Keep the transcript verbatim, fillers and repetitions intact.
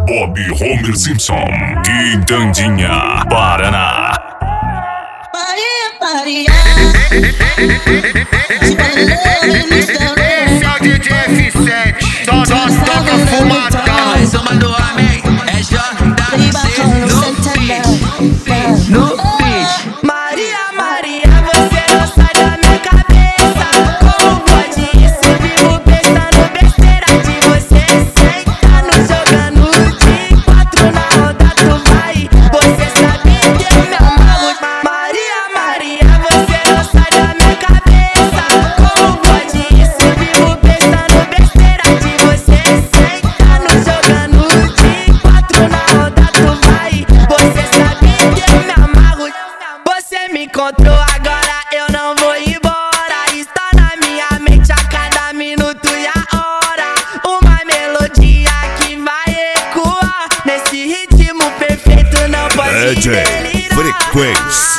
Bob Homer Simpson, Quintandinha, Paraná. Maria, Maria, Esse é o D J F sete, só toca fumadão. Em cima do homem, é J C no beat, no beat. Maria, Maria, você não sai da minha cabeça. Como pode isso? Vivo pensando besteira de você. Sentando, jogando de quatro na roda, tu vai. Você sabe que eu me amarro. Maria, Maria, você não sai da minha cabeça. Como pode isso? Vivo pensando besteira de você. Sentando, jogando de quatro na roda, tu vai. Você sabe que eu me amarro. Você me encontrou agora, eu não vou embora. Está na minha mente a cada minuto e a hora. Uma melodia que vai ecoar nesse ritmo perfeito, não pode D J delirar. Frequência.